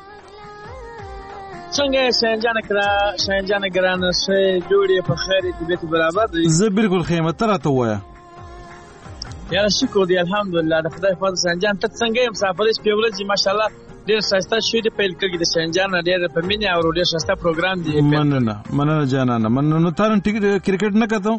Speaker 21: څنګه شینجان کرا شینجان ګران سه جوړې په خیر طبيعت برابر دي؟
Speaker 1: زه بالکل خیمه تر راته وایا.
Speaker 21: یا شکر دی الحمدلله د خدای فضل. شینجان ته څنګه مسافرې په ورځ ماشاءالله ډیر ساستا شوی دی پیل کړی د شینجان ډیر په مینه او ډیر ساستا پروګرام دی.
Speaker 1: مننه مننه جانانه مننه. تارن ټیک کرکټ نه کته؟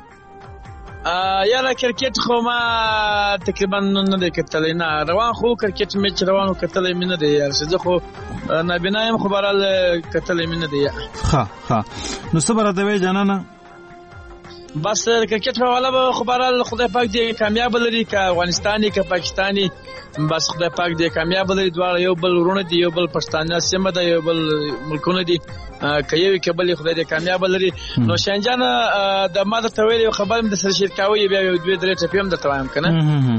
Speaker 21: ا یاره کرکټ خو ما تقریبا نه د کتلې نه روان خو کرکټ میچ روانو کتلې مینه دی یار زه خو نه بنایم خبرال کتلې مینه دی.
Speaker 1: ها ها نو صبر ته وی جانانه
Speaker 21: بس کرکټ والا خبرال خدای پاک دې کامیاب لري که افغانستاني که پاکستاني بس خدای پاک دې کامیاب لري. دواړه یو بل ورونه دي یو بل پښتانه سیمه ده یو بل ملکونه دي که یو کې بل خدای دې کامیاب لري. نو شینجان د ماده تویل خبر هم د سر شرکاوي بیا یو دوه درې ټپیم د توایم کنه.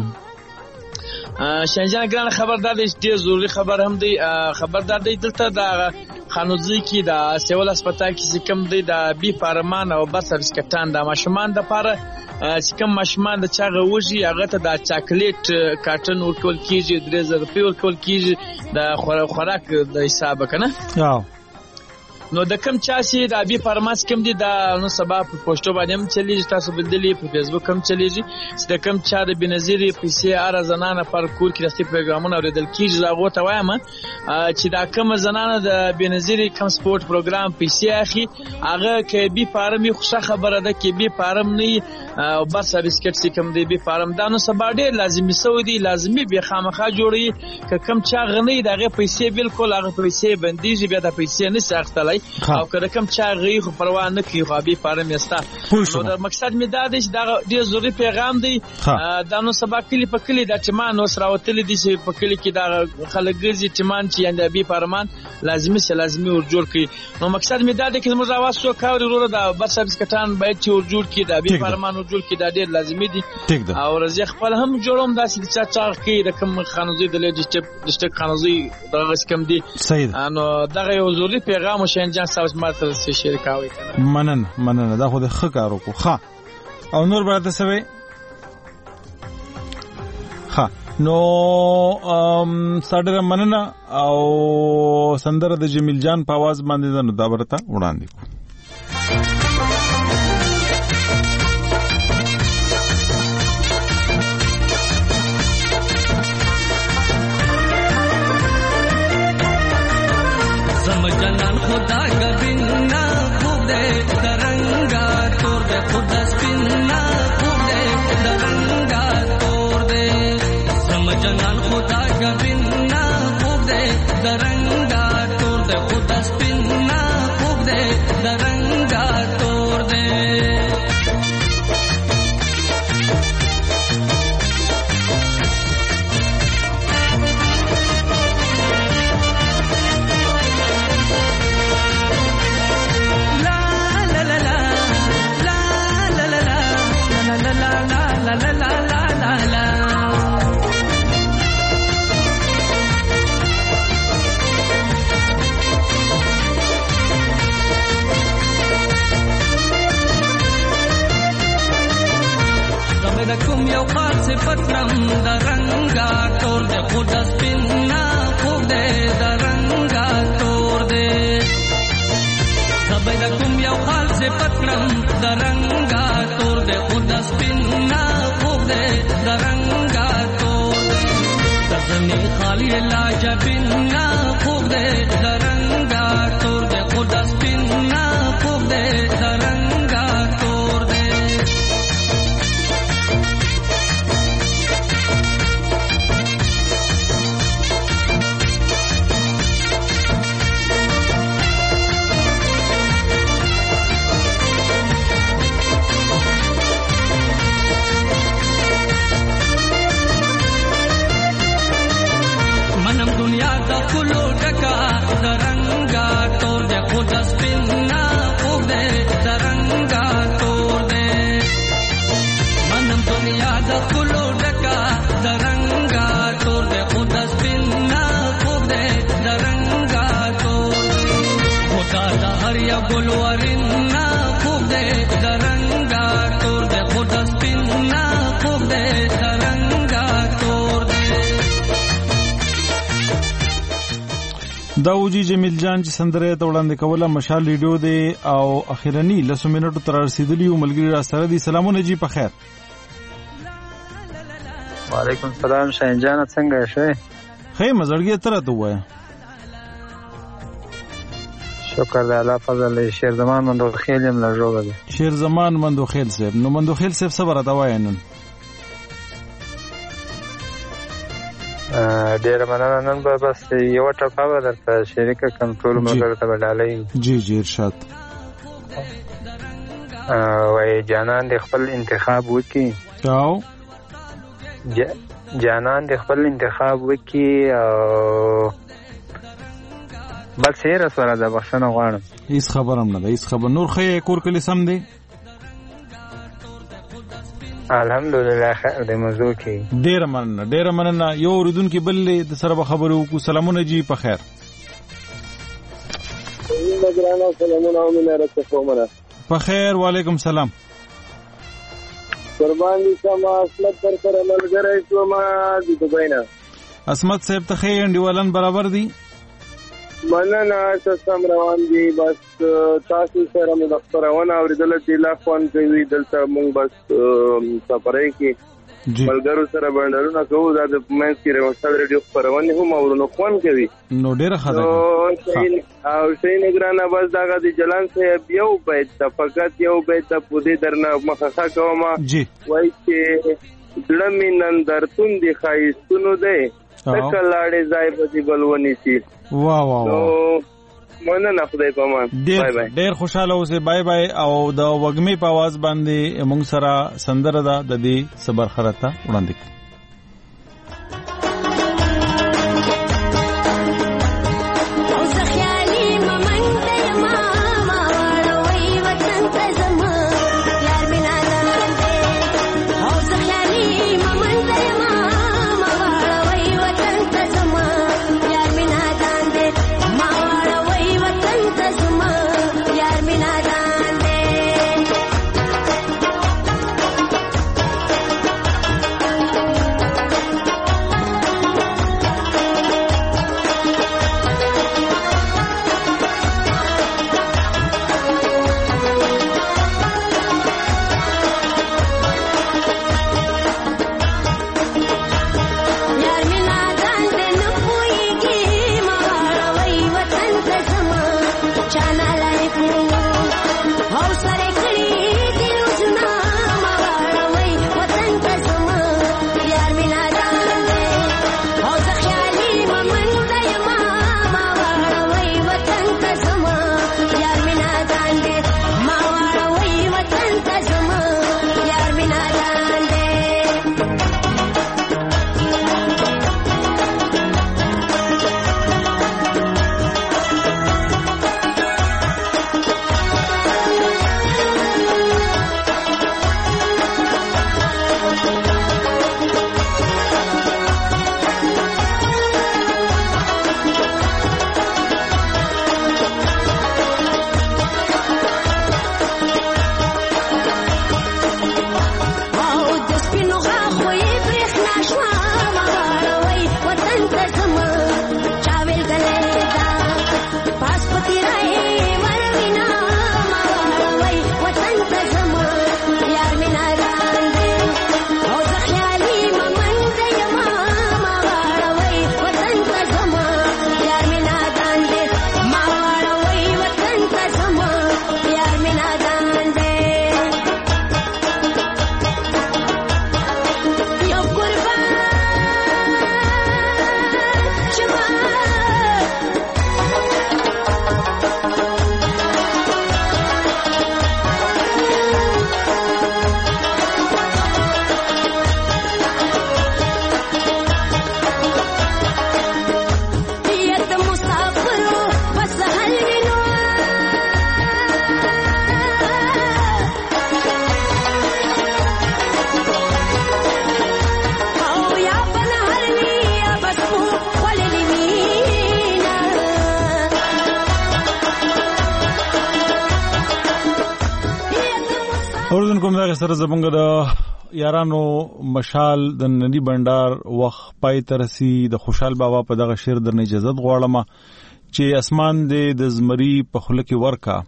Speaker 21: شینجان ګران خبردار دی ډیر ضروری خبر هم دی. خبردار دی دلته د خانوزي کې د سیول هسپتال کې کوم دی د بي فارمان او بس بسکټان د ماشومان د پاره چې کوم ماشومان د چاغه وږي هغه ته د چاکلیټ کارټن ورکول کیږي درې زره روپۍ ورکول کیږي د خوراک د حساب کنه. نو د کم چا سي د ابي فارماس کم دي د نو سبا په پوسټو باندې هم چلیږي تاسو بدلی په فیسبوک هم چلیږي چې د کم چا د بنظیري پیسې ار زنانه پر کور کې رسي پروګرامونه اوریدل کیږي لاغو ته وایم چې دا کم زنانه د بنظیري کم سپورت پروګرام پیسې اخی هغه کې بي فارمي خوشا خبره ده کې بي فارم نه او بس بسکټ سي کم دی بي فارم دا نو سبا ډیر لازمي سو دي لازمي به خامخا جوړي ک کم چا غنی دغه پیسې بالکل هغه پیسې بنديږي بیا د پیسې نه سختلای او کله کوم چا غي خو پروا نه کوي خو به فارم یستا. نو د مقصد می دا دی چې دا ډیر ضروري پیغام دی دا نو سبا کلی په کلی د چمان اوس راوتل دي چې په کلی کې دا خلک ګرځي چمان چې اند به فارمان لازمي سه لازمي ور جوړ کړي. نو مقصد می دا دی چې موږ راوځو سو کاوري ورو دا بس سرویس کټان باید چې ور جوړ کړي دا به فارمان ور جوړ کړي دا ډیر لازمي دي. او رزق خپل هم جوړوم دا چې چا چا کې د کوم خانوزي د لېډ ډسټریکټ خانوزي دغه کم دي. نو دغه یو ضروري پیغام شینجان ساوس مارتل سره شریکاوي کنه.
Speaker 1: مننه مننه دا خو د ښه کار وکړو. ښه او نور برته سوي ښه نو ام ساډره مننه او سندره د جمیل جان په आवाज باندې نو دا برته وړاندې کو.
Speaker 15: जनान खुदा गबिना खुदे दरंगा तोड़ दे खुदा स्पिना खुदे दरंगा तोड़ दे समझनान खुदा गबिना खुदे दरंगा तोड़ दे खुदा स्पिना खुदे दरंगा صفت نم درنګا تور دې خود سپینا خوب دې درنګا تور دې زبې د کوم یو خال صفت نم درنګا تور دې خود سپینا خوب دې درنګا تور دې تزنی خالی لا جبینا خوب دې درنګا تور دې خود سپینا خوب دې درنګا تور دې منم دنیا دا کلو ډکا درنګا تور دې خود سپینا خوب دې درنګا تور دې منم دنیا دا کلو ډکا درنګا تور دې خود سپینا خوب دې درنګا تور دې خدا دا هر یا ګلورینا خوب دې درنګا تور دې خود سپینا خوب دې درنګا تور دې
Speaker 1: دا وجی جمیل جان چې سندره ته وړاندې کوله مشال ریډیو دی او اخیرنی لسو منټو تر رسیدلی ملګری را سره دي. سلامونه جی په خیر.
Speaker 2: وعلیکم السلام شاهین جان څنګه یې؟
Speaker 1: خیر مزړګي تر ته وای.
Speaker 2: شکر د الله فضل شیر زمان مندو خیل یم لا جوړه دي.
Speaker 1: شیر زمان مندو خیل صاحب نو مندو خیل صاحب صبر تا وای نن.
Speaker 2: ډیر مننه نن به بس یو ټپه به درته شریکه کړم ټولو ملګرو ته به ډالۍ
Speaker 1: جی جی ارشاد
Speaker 2: وایي جانان د خپل انتخاب وکړي
Speaker 1: او
Speaker 2: جانان د خپل انتخاب وکړي او بس یې رسوله ده بخښنه غواړم.
Speaker 1: هیڅ خبر هم نه ده هیڅ خبر. نور ښه یې کور کلي سم دی؟
Speaker 2: الحمدلله خیر د موضوع کې
Speaker 1: ډیر مننه ډیر مننه. یو اوریدونکو بل د سره به خبرو وکړو. سلامونه جی په خیر.
Speaker 22: سلامونه امینه راڅخه
Speaker 1: په خیر. وعلیکم سلام.
Speaker 22: قربان دي سما اسمت پر سره ملګری شوم د دوبۍ نه.
Speaker 1: اسمت صاحب ته خیر انډیوالان برابر دي؟
Speaker 22: مننه تاسو روان دي. بس تاسو سره مو د خبرونه اوریدل چې لا خوان کوي دلته مونږ بس سفرای کې ملګرو سره باندې کوو دا د مېنس کې روسل ریډیو خبرونه هم اورونو خوان کوي
Speaker 1: نو ډیره خبره
Speaker 22: او شي نه ګرانه بس داګه د جلان صاحب یو بیت فقط یو بیت په دې درنه مخه کوم
Speaker 1: جی
Speaker 22: وای چې دړمې نن درتون دی خایستونو دی تکه لاړې ځای په دی بلونی سي.
Speaker 1: واه واه واه
Speaker 22: مننه خدای په امان.
Speaker 1: بای بای. ډیر خوشاله اوسه. بای بای. او د وګمې په आवाज باندې موږ سره سندره ده د دې صبر خرته وړاندې
Speaker 18: Thank you.
Speaker 1: اوردن کوم دا سره زمونږ د یارانو مشال د ننی بندر وخت پای ترسي د خوشحال بابا په دغه شعر درنه اجازه غواړم چې اسمان دې د زمری په خوله کې ورکا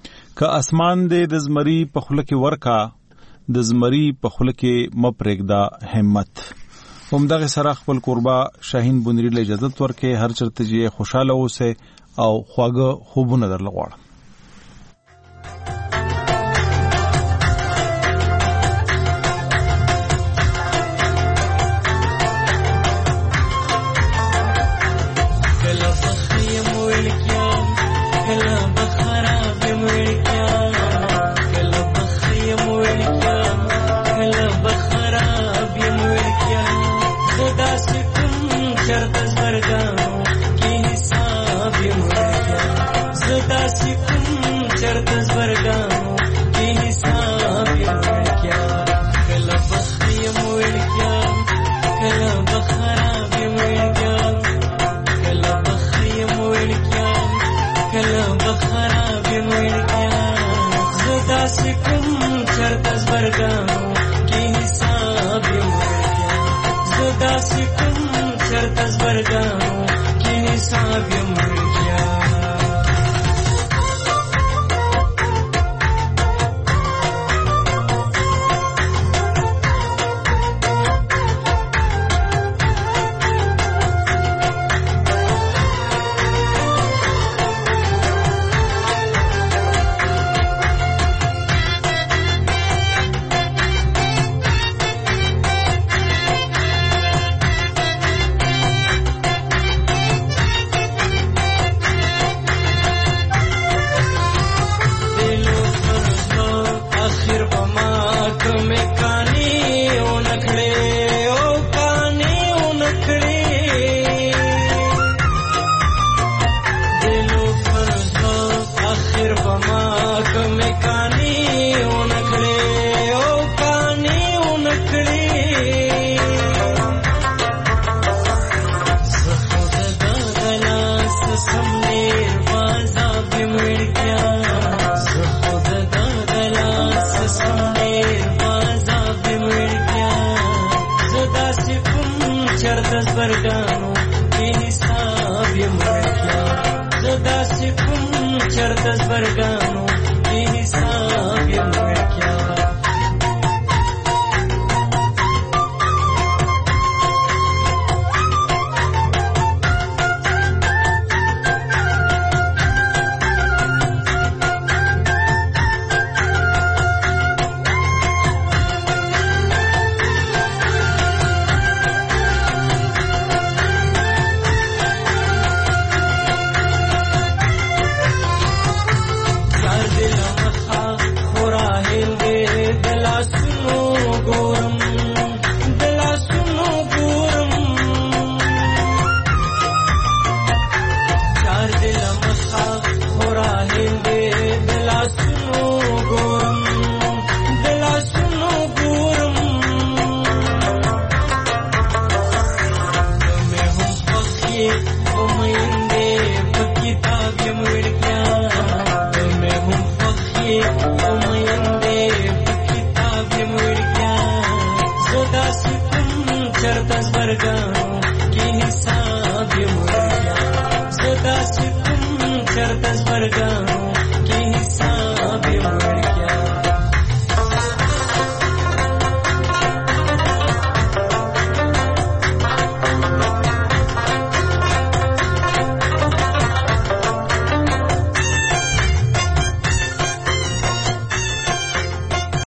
Speaker 1: که اسمان دې د زمری په خوله کې ورکا د زمری په خوله کې مپرېږدا همت. هم دغه سره خپل قربا شاهین بونری له اجازه ورکې هر چرته چې خوشاله اوسه او خواږه خوبونه درل غواړم.
Speaker 3: Certas vergas